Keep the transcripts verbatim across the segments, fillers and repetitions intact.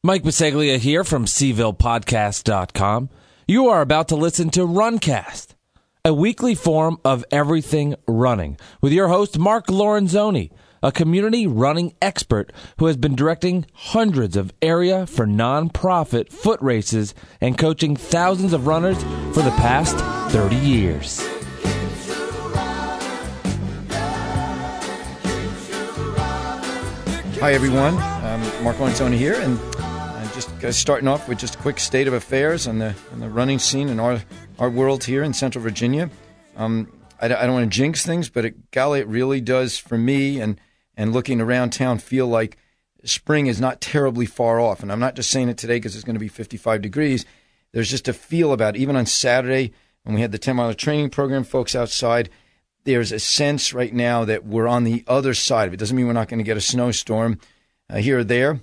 Mike Biseglia here from Seville Podcast dot com. You are about to listen to Runcast, a weekly forum of everything running, with your host, Mark Lorenzoni, a community running expert who has been directing hundreds of area for nonprofit foot races and coaching thousands of runners for the past thirty years. Hi, everyone. I'm Mark Lorenzoni here, and I'm just uh, starting off with just a quick state of affairs on the on the running scene in our our world here in Central Virginia. Um, I, I don't want to jinx things, but it, golly, it really does for me and and looking around town feel like spring is not terribly far off. And I'm not just saying it today because it's going to be fifty-five degrees. There's just a feel about it. Even on Saturday when we had the ten-mile training program, folks outside, there's a sense right now that we're on the other side of it. Doesn't mean we're not going to get a snowstorm uh, here or there,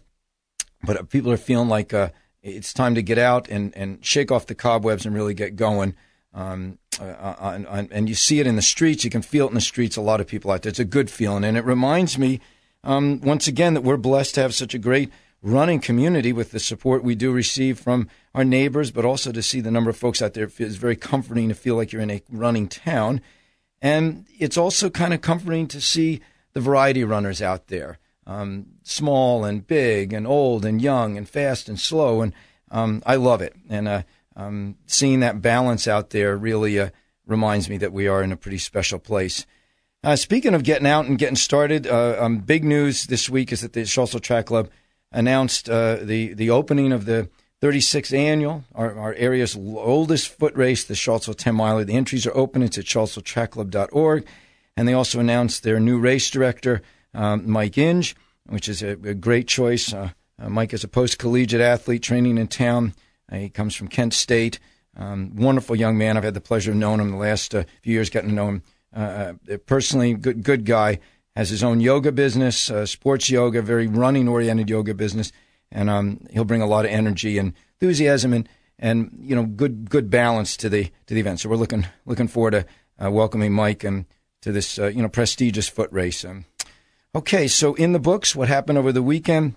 but people are feeling like uh, it's time to get out and, and shake off the cobwebs and really get going. Um, uh, on, on, and you see it in the streets. You can feel it in the streets. A lot of people out there. It's a good feeling. And it reminds me, um, once again, that we're blessed to have such a great running community with the support we do receive from our neighbors, but also to see the number of folks out there. It feels very comforting to feel like you're in a running town. And it's also kind of comforting to see the variety of runners out there, um, small and big and old and young and fast and slow. And um, I love it. And uh, um, seeing that balance out there really uh, reminds me that we are in a pretty special place. Uh, speaking of getting out and getting started, uh, um, big news this week is that the Charlottesville Track Club announced uh, the, the opening of the thirty-sixth annual, our, our area's oldest foot race, the Charlottesville ten miler. The entries are open. It's at charlottesville track club dot org. And they also announced their new race director, um, Mike Inge, which is a, a great choice. Uh, uh, Mike is a post-collegiate athlete training in town. Uh, he comes from Kent State. Um, wonderful young man. I've had the pleasure of knowing him the last uh, few years, getting to know him uh, uh, personally. Good, good guy. Has his own yoga business, uh, sports yoga, very running-oriented yoga business. And um, he'll bring a lot of energy and enthusiasm and, and you know good good balance to the to the event. So we're looking looking forward to uh, welcoming Mike and to this uh, you know prestigious foot race. Um, okay, so in the books, what happened over the weekend?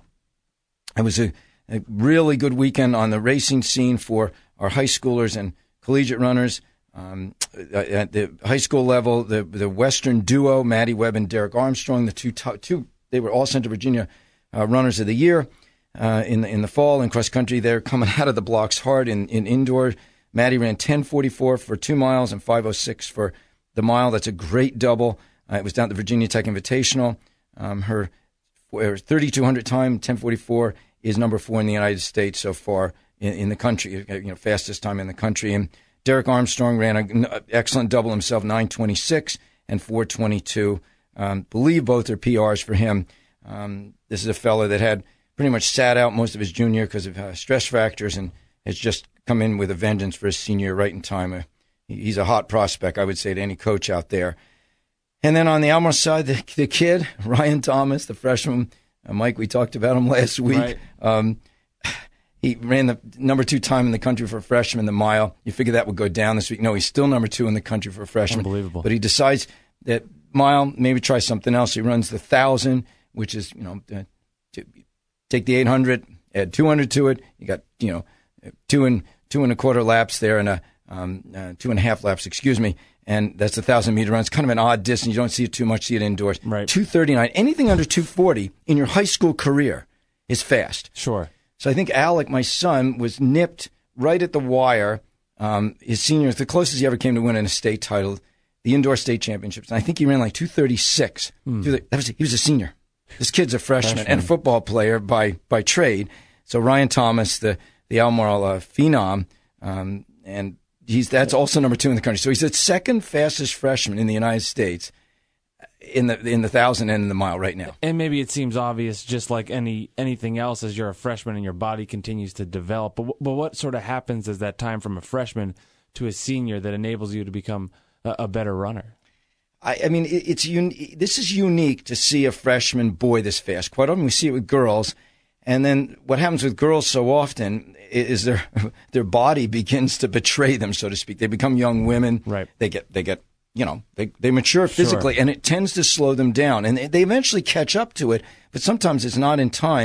It was a, a really good weekend on the racing scene for our high schoolers and collegiate runners. Um, at the high school level, the the Western duo, Maddie Webb and Derek Armstrong, the two two they were all Central Virginia uh, runners of the year. Uh, in the in the fall in cross country, they're coming out of the blocks hard in, in indoor. Maddie ran ten forty-four for two miles and five oh six for the mile. That's a great double. Uh, it was down at the Virginia Tech Invitational. Um, her, her thirty-two hundred time, ten forty-four, is number four in the United States so far in, in the country. You know, fastest time in the country. And Derek Armstrong ran an excellent double himself, nine twenty-six and four twenty-two. Um, believe both are P Rs for him. Um, this is a fellow that had pretty much sat out most of his junior because of uh, stress fractures and has just come in with a vengeance for his senior year right in time. Uh, he's a hot prospect, I would say, to any coach out there. And then on the Almar side, the, the kid, Ryan Thomas, the freshman. Uh, Mike, we talked about him last week. Right. Um, he ran the number two time in the country for a freshman, the mile. You figure that would go down this week. No, he's still number two in the country for a freshman. Unbelievable. But he decides that mile, maybe try something else. He runs the one thousand, which is, you know, uh, to, take the eight hundred, add two hundred to it. You got, you know, two and two and a quarter laps there, and a um, uh, two and a half laps, excuse me. And that's a thousand meter run. It's kind of an odd distance. You don't see it too much. See it indoors. Right. two thirty-nine. Anything under two forty in your high school career is fast. Sure. So I think Alec, my son, was nipped right at the wire. Um, his senior, the closest he ever came to winning a state title, the indoor state championships. And I think he ran like two thirty-six. Hmm. That was, he was a senior. This kid's a freshman, freshman and a football player by, by trade. So Ryan Thomas, the the Albemarle uh, phenom, um, and he's that's also number two in the country. So he's the second fastest freshman in the United States in the in the thousand and in the mile right now. And maybe it seems obvious, just like any anything else, as you're a freshman and your body continues to develop. But but what sort of happens as that time from a freshman to a senior that enables you to become a, a better runner? I, I mean, it, it's un- this is unique to see a freshman boy this fast. Quite often we see it with girls, and then what happens with girls so often is their their body begins to betray them, so to speak. They become young women. Right. They get they get you know they they mature physically, sure. and it tends to slow them down, and they, they eventually catch up to it. But sometimes it's not in time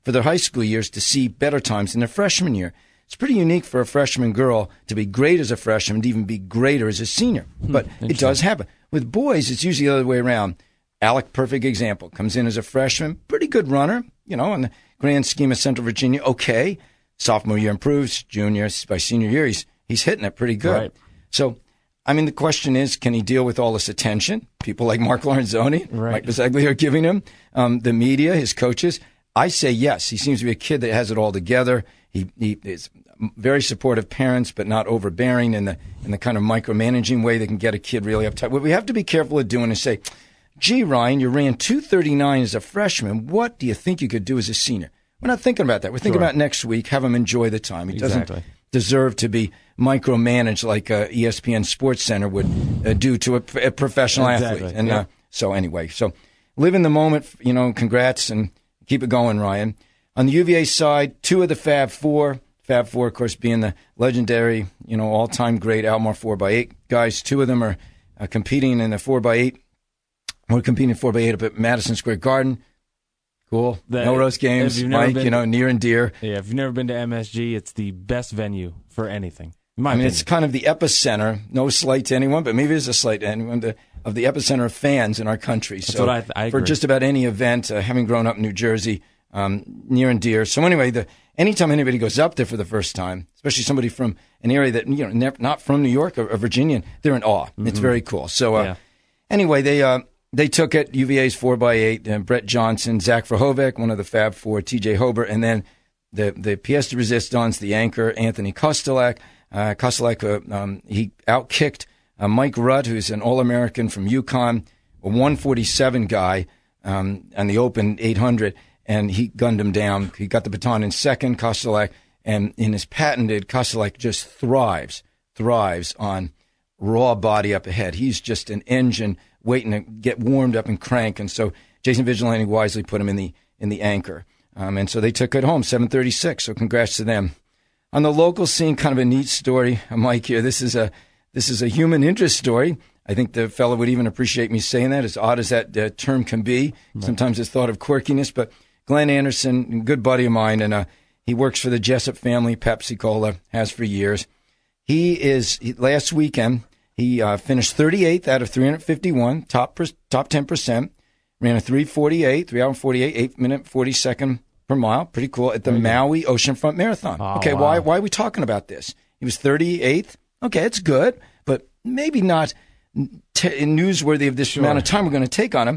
for their high school years to see better times in their freshman year. It's pretty unique for a freshman girl to be great as a freshman, to even be greater as a senior. But it does happen. With boys, it's usually the other way around. Alec, perfect example, comes in as a freshman, pretty good runner, you know, in the grand scheme of Central Virginia, okay. Sophomore year improves, junior, by senior year, he's, he's hitting it pretty good. Right. So, I mean, the question is, can he deal with all this attention? People like Mark Lorenzoni, right. Mike Biseglia are giving him, um, the media, his coaches. I say yes. He seems to be a kid that has it all together. He, he is very supportive parents, but not overbearing in the in the kind of micromanaging way that can get a kid really uptight. What we have to be careful of doing is say, gee, Ryan, you ran two thirty-nine as a freshman. What do you think you could do as a senior? We're not thinking about that. We're thinking Sure. about next week. Have him enjoy the time. He Exactly. doesn't deserve to be micromanaged like uh, E S P N Sports Center would uh, do to a, a professional Exactly. athlete. And yeah. uh, so anyway, so live in the moment, you know, congrats and keep it going, Ryan. On the U V A side, two of the Fab Four, Fab Four, of course, being the legendary, you know, all-time great Almar four by eight guys. Two of them are uh, competing in the four by eight. We're competing in four by eight up at Madison Square Garden. Cool. That- Melrose Games, if you've never Mike, been- you know, near and dear. Yeah, if you've never been to M S G, it's the best venue for anything. In my I mean, opinion. it's kind of the epicenter, no slight to anyone, but maybe it is a slight to anyone, the, of the epicenter of fans in our country. That's so what I- I for agree. just about any event, uh, having grown up in New Jersey, um, near and dear. So anyway, the anytime anybody goes up there for the first time, especially somebody from an area that, you know, never, not from New York or, or Virginia, they're in awe. It's very cool. So uh, Yeah. anyway, they uh, they took it, U V A's four by eight, uh, Brett Johnson, Zach Verhovec, one of the Fab Four, T J Hobert, and then the, the pièce de résistance, the anchor, Anthony Kostelak. Uh, Kostelak, uh, um, he outkicked uh, Mike Rudd, who's an All-American from UConn, a one forty-seven guy um, on the Open eight hundred, and he gunned him down. He got the baton in second, Kostelak, and in his patented, Kostelak just thrives, thrives on raw body up ahead. He's just an engine waiting to get warmed up and crank, and so Jason Vigilante wisely put him in the in the anchor. Um, and so they took it home, seven thirty-six, so congrats to them. On the local scene, kind of a neat story, Mike, here. This is a this is a human interest story. I think the fellow would even appreciate me saying that, as odd as that uh, term can be. Right. Sometimes it's thought of quirkiness, but Glenn Anderson, a good buddy of mine, and uh, he works for the Jessup family, Pepsi Cola, has for years. He is, he, last weekend, he uh, finished thirty-eighth out of three hundred fifty-one, top per, top ten percent, ran a three forty-eight, three hour forty-eight, eight minute forty-second per mile. Pretty cool. At the mm-hmm. Maui Oceanfront Marathon. Oh, okay, wow. why why are we talking about this? He was thirty-eighth. Okay, it's good, but maybe not t- newsworthy of this Sure. amount of time we're going to take on him.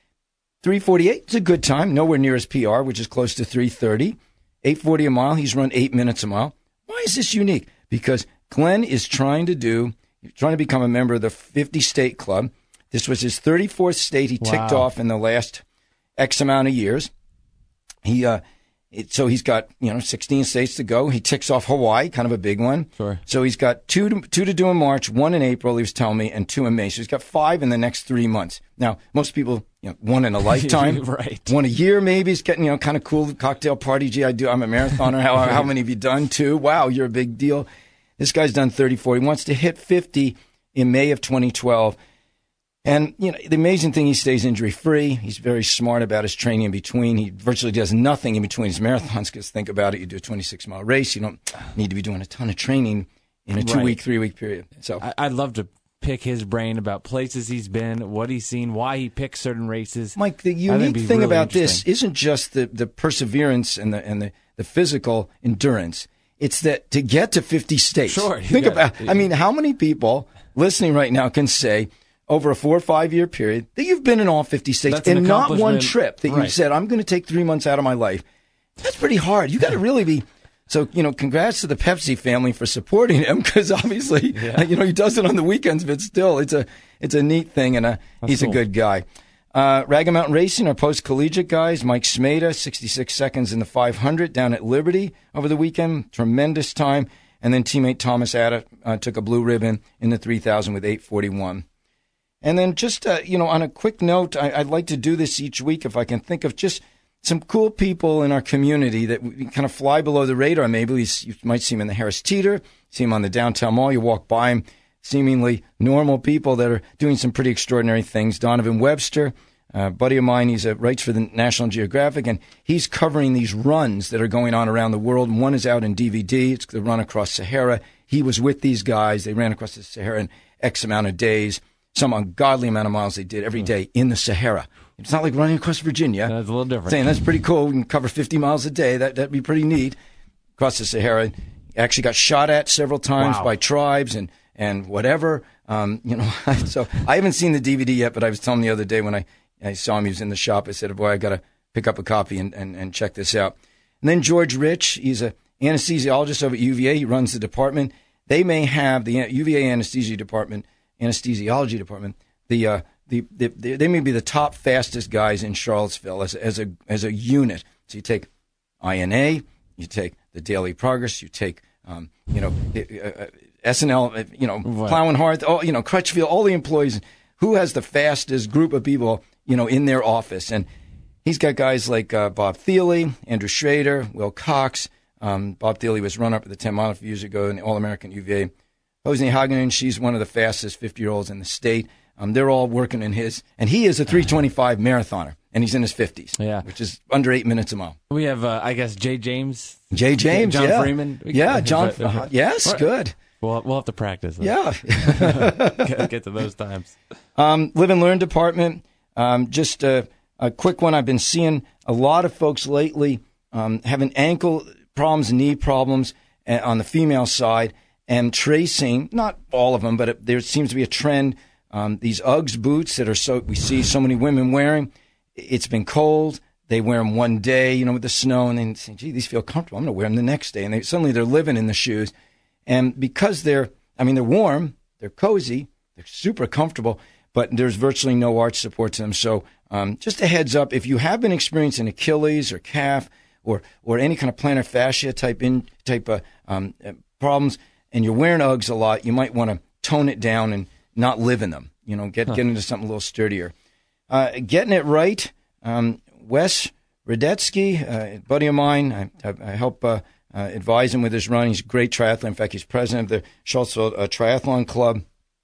three forty-eight is a good time, nowhere near his P R, which is close to three thirty. eight forty a mile, he's run eight minutes a mile. Why is this unique? Because Glenn is trying to do, trying to become a member of the fifty-state club. This was his thirty-fourth state he ticked Wow. off in the last X amount of years. He uh, it, so he's got, you know, sixteen states to go. He ticks off Hawaii, kind of a big one. Sure. So he's got two to, two to do in March, one in April, he was telling me, and two in May. So he's got five in the next three months. Now, most people, you know, one in a lifetime, Right. one a year maybe. He's getting, you know, kind of cool cocktail party. Gee, I do. I'm a marathoner. How how many have you done? Two. Wow, you're a big deal. This guy's done thirty-four. He wants to hit fifty in May of twenty twelve. And, you know, the amazing thing, he stays injury-free. He's very smart about his training in between. He virtually does nothing in between his marathons, because think about it, you do a twenty-six mile race, you don't need to be doing a ton of training in a two-week, Right. three-week period. So I- I'd love to pick his brain about places he's been, what he's seen, why he picks certain races. Mike, the I think it'd unique be thing really about this interesting. isn't just the, the perseverance and the and the, the physical endurance. It's that to get to fifty states. Sure, you Think got about, I mean, how many people listening right now can say, over a four or five year period, that you've been in all fifty states That's an and not one accomplishment. trip that you Right. said, I'm going to take three months out of my life. That's pretty hard. You got to really be. So, you know, congrats to the Pepsi family for supporting him, because obviously, Yeah. you know, he does it on the weekends, but still, it's a it's a neat thing, and a, he's cool. a good guy. Uh, Raga Mountain Racing, our post-collegiate guys, Mike Smeda, sixty-six seconds in the five hundred down at Liberty over the weekend. Tremendous time. And then teammate Thomas Atta uh, took a blue ribbon in the three thousand with eight forty-one. And then just, uh, you know, on a quick note, I, I'd like to do this each week if I can think of just some cool people in our community that we kind of fly below the radar. Maybe you might see them in the Harris Teeter, see them on the downtown mall. You walk by them, seemingly normal people that are doing some pretty extraordinary things. Donovan Webster, a buddy of mine. He's a, writes for the National Geographic, and he's covering these runs that are going on around the world. And one is out in D V D. It's the run across Sahara. He was with these guys. They ran across the Sahara in X amount of days, some ungodly amount of miles they did every day in the Sahara. It's not like running across Virginia. That's a little different. Saying that's pretty cool. We can cover fifty miles a day. That, that'd be pretty neat. Across the Sahara. Actually got shot at several times Wow. by tribes and, and whatever. Um, you know, so I haven't seen the D V D yet, but I was telling him the other day when I, I saw him, he was in the shop. I said, boy, I got to pick up a copy and, and, and check this out. And then George Rich, he's a anesthesiologist over at U V A. He runs the department. They may have the U V A anesthesia department, anesthesiology department. The, uh, the, the, the they may be the top fastest guys in Charlottesville as, as a as a unit. So you take I N A, you take the Daily Progress, you take um, you know uh, S N L, you know What? Plow and Hearth, all you know Crutchfield, all the employees. Who has the fastest group of people you know in their office? And he's got guys like uh, Bob Thiele, Andrew Schrader, Will Cox. Um, Bob Thiele was runner-up at the ten mile a few years ago in the All-American U V A. Jose Hagen, she's one of the fastest fifty-year-olds in the state. Um, they're all working in his, and he is a three twenty-five marathoner, and he's in his fifties, Yeah. which is under eight minutes a mile. We have, uh, I guess, Jay James. Jay James, John yeah. Freeman. Yeah, John, uh, yes, good. We'll, we'll have to practice. Though. Yeah. get, get to those times. Um, Live and Learn department, um, just a, a quick one. I've been seeing a lot of folks lately um, having ankle problems, knee problems uh, on the female side, and tracing, not all of them, but it, there seems to be a trend. Um, these Uggs boots that are so we see so many women wearing. It's been cold. They wear them one day, you know, with the snow, and then say, gee, these feel comfortable. I'm going to wear them the next day. And they, suddenly they're living in the shoes. And because they're, I mean, they're warm, they're cozy, they're super comfortable, but there's virtually no arch support to them. So um, just a heads up, if you have been experiencing Achilles or calf or or any kind of plantar fascia type in type of um, problems, and you're wearing Uggs a lot, you might want to tone it down and not live in them. You know, get huh. get into something a little sturdier. Uh, getting it right. Um, Wes Radetsky, uh, a buddy of mine, I, I, I help uh, uh, advise him with his run. He's a great triathlete. In fact, he's president of the Charlottesville uh, Triathlon Club.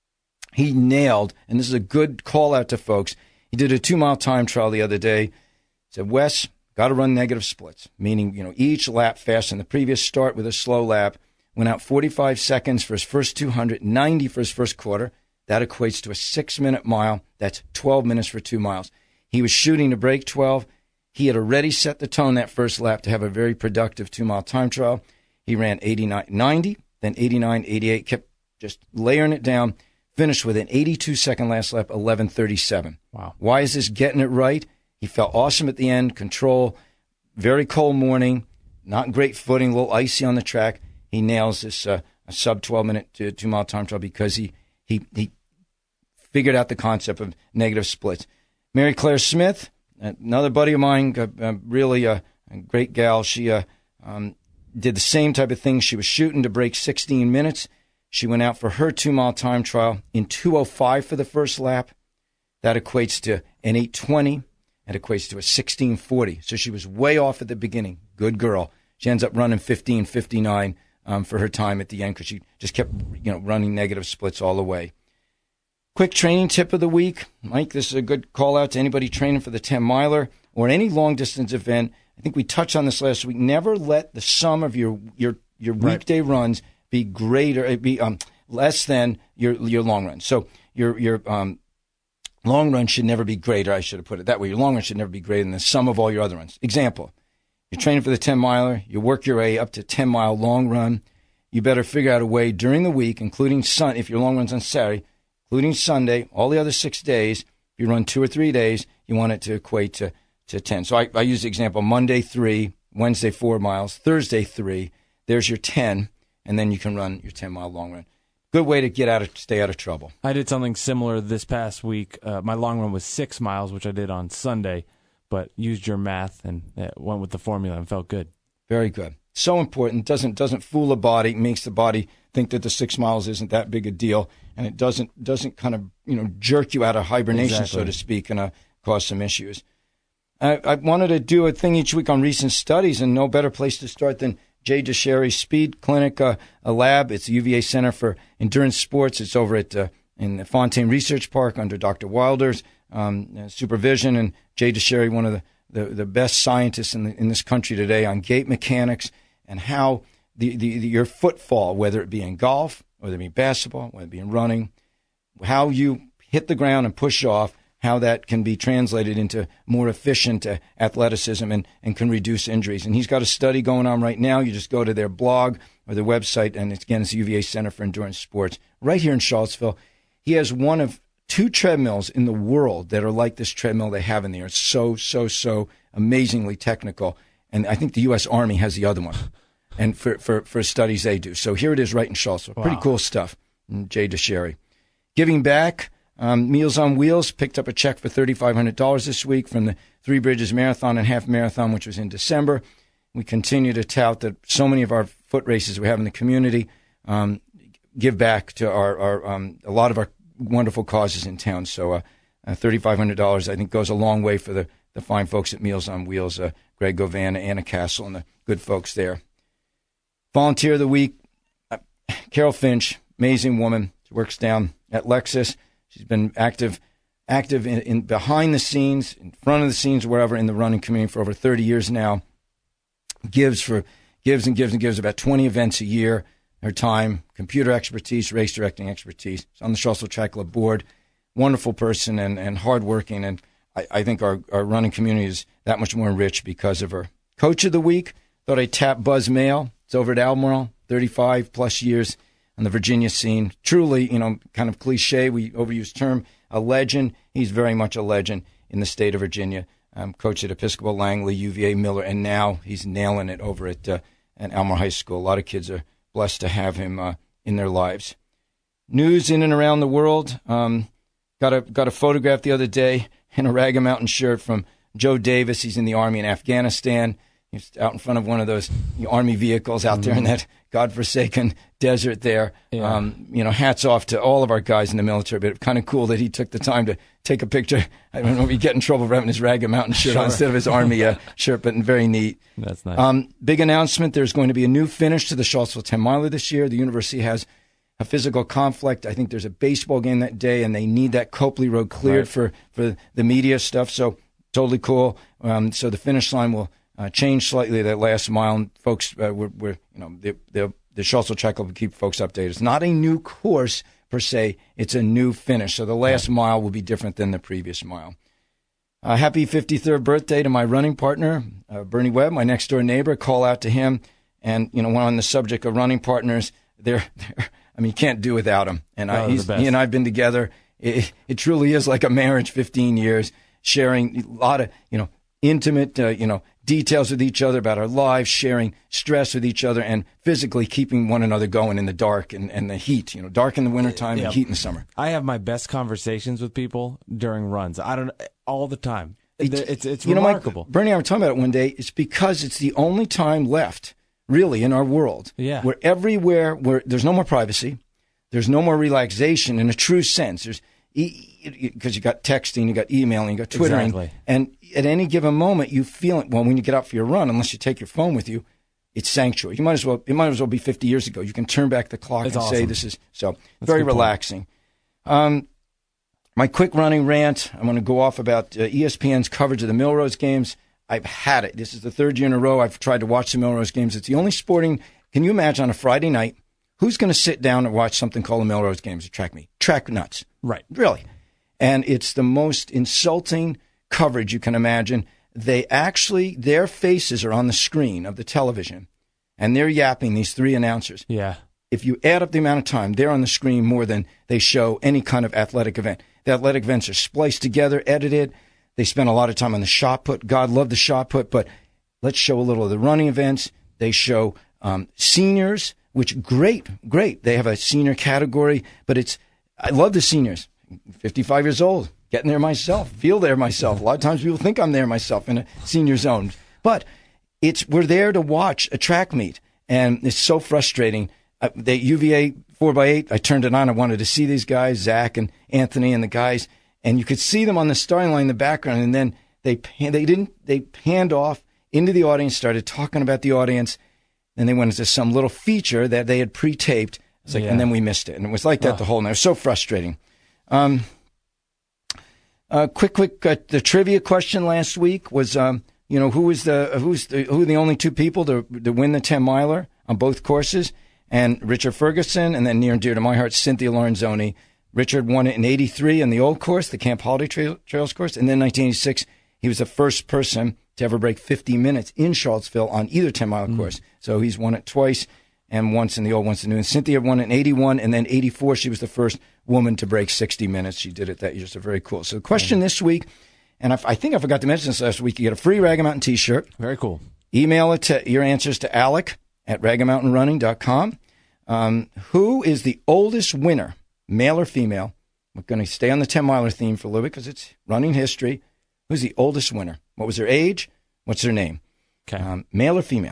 He nailed, and this is a good call out to folks, he did a two-mile time trial the other day. He said, Wes, got to run negative splits, meaning, you know, each lap faster than the previous. Start with a slow lap. Went out forty-five seconds for his first two hundred, ninety for his first quarter. That equates to a six-minute mile. That's twelve minutes for two miles. He was shooting to break twelve. He had already set the tone that first lap to have a very productive two-mile time trial. He ran eighty-nine ninety, then eighty-nine eighty-eight, kept just layering it down, finished with an eighty-two second last lap, eleven thirty-seven. Wow. Why Why is this getting it right? He felt awesome at the end, control, very cold morning, not great footing, a little icy on the track. He nails this uh, a sub twelve-minute two, two-mile time trial because he, he, he figured out the concept of negative splits. Mary Claire Smith, another buddy of mine, uh, uh, really a, a great gal. She uh, um, did the same type of thing. She was shooting to break sixteen minutes. She went out for her two-mile time trial in two oh five for the first lap. That equates to an eight twenty. That equates to a sixteen forty. So she was way off at the beginning. Good girl. She ends up running fifteen fifty-nine um, for her time at the end because she just kept, you know, running negative splits all the way. Quick training tip of the week. Mike, this is a good call out to anybody training for the ten-miler or any long-distance event. I think we touched on this last week. Never let the sum of your your, your weekday right. runs be greater, be um, less than your your long run. So your your um, long run should never be greater. I should have put it that way. Your long run should never be greater than the sum of all your other runs. Example, you're training for the ten-miler. You work your way up to ten-mile long run. You better figure out a way during the week, including sun, if your long run's on Saturday, including Sunday, all the other six days, if you run two or three days, you want it to equate to, to ten. So I, I use the example, Monday, three, Wednesday, four miles, Thursday, three. There's your ten, and then you can run your ten-mile long run. Good way to get out of, stay out of trouble. I did something similar this past week. Uh, my long run was six miles, which I did on Sunday, but used your math and uh, went with the formula and felt good. Very good. So important. Doesn't doesn't fool the body. Makes the body think that the six miles isn't that big a deal, and it doesn't doesn't kind of you know jerk you out of hibernation, exactly. so to speak, and uh, cause some issues. I, I wanted to do a thing each week on recent studies, and no better place to start than Jay Deshairy's Speed Clinic, uh, a lab. It's the U V A Center for Endurance Sports. It's over at uh, in the Fontaine Research Park under Doctor Wilder's um, uh, supervision, and Jay DeSherry, one of the, the, the best scientists in, the, in this country today on gait mechanics and how the, the, the your footfall, whether it be in golf, whether it be basketball, whether it be in running, how you hit the ground and push off, how that can be translated into more efficient uh, athleticism and, and can reduce injuries. And he's got a study going on right now. You just go to their blog or their website, and it's, again, it's the U V A Center for Endurance Sports right here in Charlottesville. He has one of two treadmills in the world that are like this treadmill they have in there. It's so, so, so amazingly technical. And I think the U S Army has the other one, and for, for, for studies they do. So here it is right in Charlottesville. Wow. Pretty cool stuff. And Jay DeSherry. Giving back. Um, Meals on Wheels picked up a check for three thousand five hundred dollars this week from the Three Bridges Marathon and Half Marathon, which was in December. We continue to tout that so many of our foot races we have in the community um, give back to our, our um, a lot of our wonderful causes in town. So uh, uh, three thousand five hundred dollars, I think, goes a long way for the, the fine folks at Meals on Wheels, uh, Greg Govan, Anna Castle, and the good folks there. Volunteer of the Week, uh, Carol Finch, amazing woman. She works down at Lexus. She's been active active in, in behind the scenes, in front of the scenes, wherever in the running community for over thirty years now. Gives for gives and gives and gives about twenty events a year. Her time, computer expertise, race directing expertise. She's on the Charlottesville Track Club board. Wonderful person and, and hardworking. And I, I think our, our running community is that much more enriched because of her. Coach of the Week, thought I'd tap Buzz Mail. It's over at Albemarle, thirty-five plus years on the Virginia scene. Truly, you know, kind of cliche, we overuse term, a legend. He's very much a legend in the state of Virginia. Um, coach at Episcopal Langley, U V A Miller, and now he's nailing it over at, uh, at Albemarle High School. A lot of kids are blessed to have him uh, in their lives. News in and around the world. Um, got a got a photograph the other day in a Raga Mountain shirt from Joe Davis. He's in the Army in Afghanistan. He's out in front of one of those Army vehicles out mm-hmm. there in that godforsaken desert there. Yeah. Um, you know, hats off to all of our guys in the military, but kind of cool that he took the time to take a picture. I don't know if he'd get in trouble for having his Raga Mountain shirt sure. on instead of his Army uh, shirt, but very neat. That's nice. Um, big announcement. There's going to be a new finish to the Charlottesville ten miler this year. The university has a physical conflict. I think there's a baseball game that day, and they need that Copley Road cleared right. for, for the media stuff. So totally cool. Um, so the finish line will Uh, change slightly that last mile, and folks, uh, we're, we're, you know, the, the, the Charlottesville Track Club will keep folks updated. It's not a new course per se; it's a new finish. So the last mile will be different than the previous mile. Uh, happy fifty-third birthday to my running partner, uh, Bernie Webb, my next door neighbor. Call out to him, and you know, when on the subject of running partners, they're, they're I mean, you can't do without him. And I, he's, he and I've been together. It, it truly is like a marriage. Fifteen years sharing a lot of, you know, intimate, uh, you know. details with each other about our lives, sharing stress with each other, and physically keeping one another going in the dark and, and the heat. You know, dark in the wintertime yeah. and heat in the summer. I have my best conversations with people during runs. I don't all the time. It's it's, it's you remarkable. Know, Mike, Bernie and I were talking about it one day. It's because it's the only time left, really, in our world, yeah. where everywhere where there's no more privacy, there's no more relaxation in a true sense. There's because you got texting, you got emailing, you got Twittering, exactly. and at any given moment you feel it. Well, when you get out for your run, unless you take your phone with you, it's sanctuary. You might as well. It might as well be fifty years ago. You can turn back the clock That's and awesome. say this is so That's very relaxing. Um, my quick running rant. I'm going to go off about uh, E S P N's coverage of the Millrose games. I've had it. This is the third year in a row I've tried to watch the Millrose games. It's the only sporting. Can you imagine on a Friday night who's going to sit down and watch something called the Millrose games at Track Meet? Track nuts, right? Really. And it's the most insulting coverage you can imagine. They actually, their faces are on the screen of the television, and they're yapping, these three announcers. Yeah. If you add up the amount of time, they're on the screen more than they show any kind of athletic event. The athletic events are spliced together, edited. They spend a lot of time on the shot put. God love the shot put, but let's show a little of the running events. They show um, seniors, which great, great. They have a senior category, but it's, I love the seniors. fifty-five years old, getting there myself, feel there myself. A lot of times people think I'm there myself in a senior zone. But it's we're there to watch a track meet, and it's so frustrating. Uh, the U V A four by eight, I turned it on. I wanted to see these guys, Zach and Anthony and the guys, and you could see them on the starting line in the background, and then they they didn't they panned off into the audience, started talking about the audience, and they went into some little feature that they had pre-taped. It's like, yeah. And then we missed it, and it was like that oh. the whole night. It was so frustrating. Um, Uh, quick, quick. Uh, the trivia question last week was, um, you know, who was the who's the, who are the only two people to to win the ten miler on both courses? And Richard Ferguson, and then near and dear to my heart, Cynthia Lorenzoni. Richard won it in eighty-three on the old course, the Camp Holiday Trail, Trails course, and then nineteen eighty-six, he was the first person to ever break fifty minutes in Charlottesville on either ten-mile mm. course. So he's won it twice, and once in the old, once in the new. And Cynthia won it in eighty-one, and then eighty-four, she was the first woman to break sixty minutes. She did it that year, so very cool. So the question mm. this week, and I, I think I forgot to mention this last week, you get a free Ragged Mountain T-shirt. Very cool. Email it to your answers to Alec at ragged mountain running dot com. Um, who is the oldest winner, male or female? We're going to stay on the ten-miler theme for a little bit because it's running history. Who's the oldest winner? What was their age? What's their name? Okay. Um, male or female?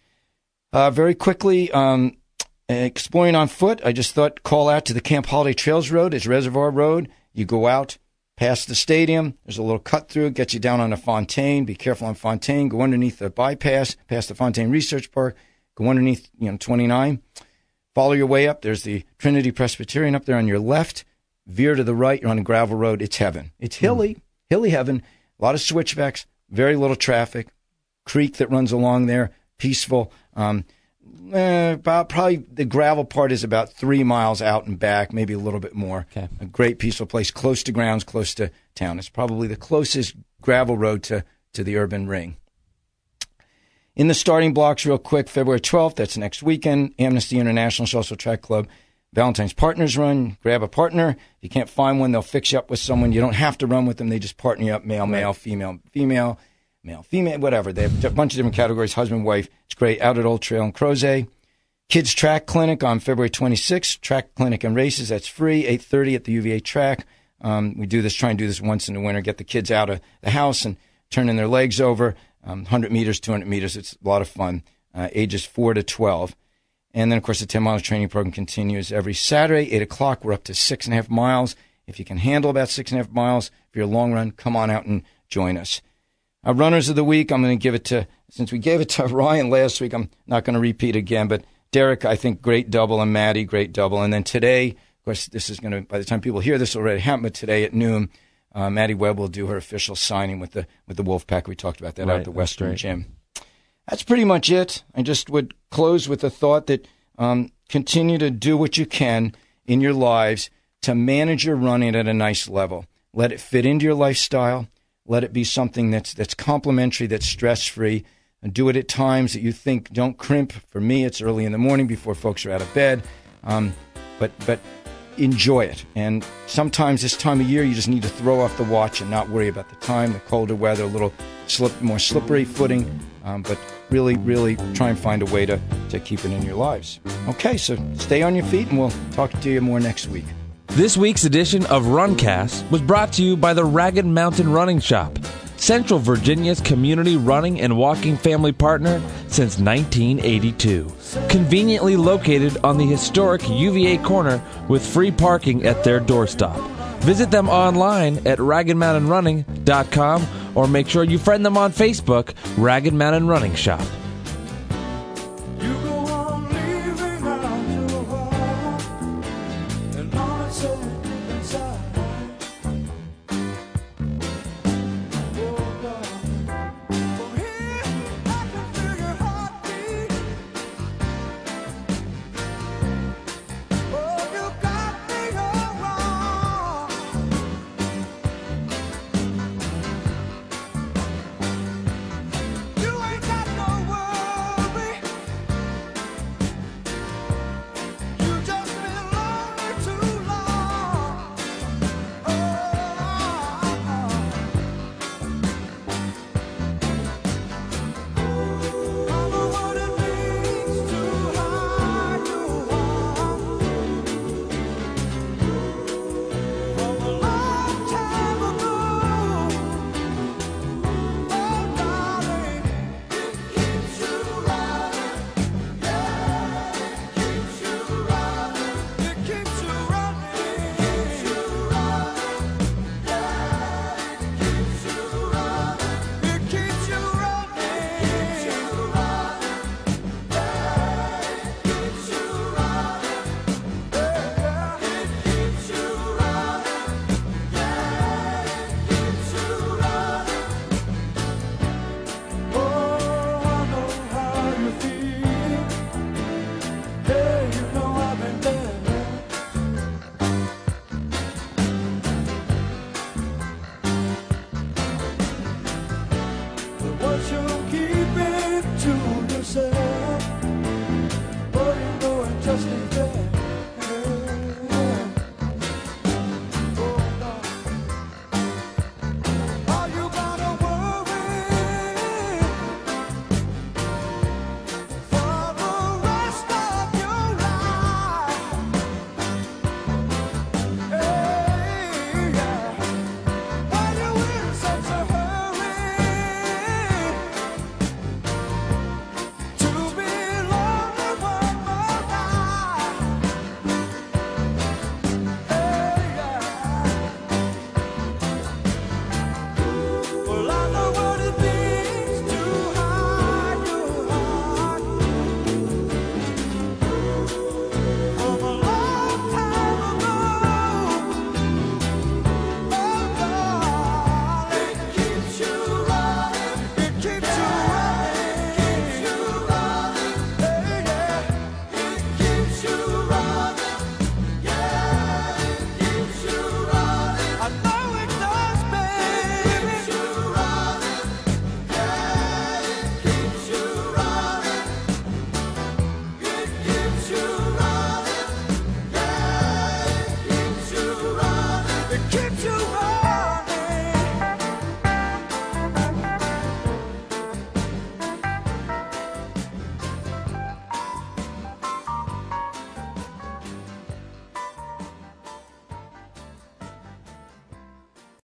Uh, very quickly, um, exploring on foot, I just thought call out to the Camp Holiday Trails Road. It's Reservoir Road. You go out past the stadium. There's a little cut through. Gets you down on a Fontaine. Be careful on Fontaine. Go underneath the bypass, past the Fontaine Research Park. Go underneath, you know, twenty-nine. Follow your way up. There's the Trinity Presbyterian up there on your left. Veer to the right. You're on a gravel road. It's heaven. It's hilly, mm. hilly heaven. A lot of switchbacks, very little traffic. Creek that runs along there, peaceful. Um, eh, about probably the gravel part is about three miles out and back, maybe a little bit more. Okay. A great peaceful place, close to grounds, close to town. It's probably the closest gravel road to, to the urban ring. In the starting blocks, real quick, February twelfth, that's next weekend, Amnesty International Charlottesville Track Club Valentine's Partners Run. Grab a partner. If you can't find one, they'll fix you up with someone. You don't have to run with them. They just partner you up, male, male, female, female, male, female, whatever. They have a bunch of different categories, husband, wife. It's great. Out at Old Trail in Crozet. Kids Track Clinic on February twenty-sixth. Track Clinic and Races, that's free, eight thirty at the U V A track. Um, we do this, try and do this once in the winter, get the kids out of the house and turning their legs over. Um, one hundred meters, two hundred meters. It's a lot of fun. Uh, ages four to twelve. And then, of course, the ten-mile training program continues every Saturday, eight o'clock. We're up to six and a half miles. If you can handle about six and a half miles, if you're a long run, come on out and join us. Our runners of the week, I'm going to give it to, since we gave it to Ryan last week, I'm not going to repeat again, but Derek, I think, great double, and Maddie, great double. And then today, of course, this is going to, by the time people hear this, already happen, but today at noon, uh, Maddie Webb will do her official signing with the with the Wolfpack. We talked about that right, out at the Western great. Gym. That's pretty much it. I just would close with the thought that um, continue to do what you can in your lives to manage your running at a nice level. Let it fit into your lifestyle. Let it be something that's that's complementary, that's stress-free. And do it at times that you think don't crimp. For me, it's early in the morning before folks are out of bed. Um, but but enjoy it. And sometimes this time of year, you just need to throw off the watch and not worry about the time, the colder weather, a little slip, more slippery footing. Um, but really, really try and find a way to, to keep it in your lives. Okay, so stay on your feet, and we'll talk to you more next week. This week's edition of Runcast was brought to you by the Ragged Mountain Running Shop, Central Virginia's community running and walking family partner since nineteen eighty-two. Conveniently located on the historic U V A corner with free parking at their doorstop. Visit them online at ragged mountain running dot com or make sure you friend them on Facebook, Ragged Mountain Running Shop.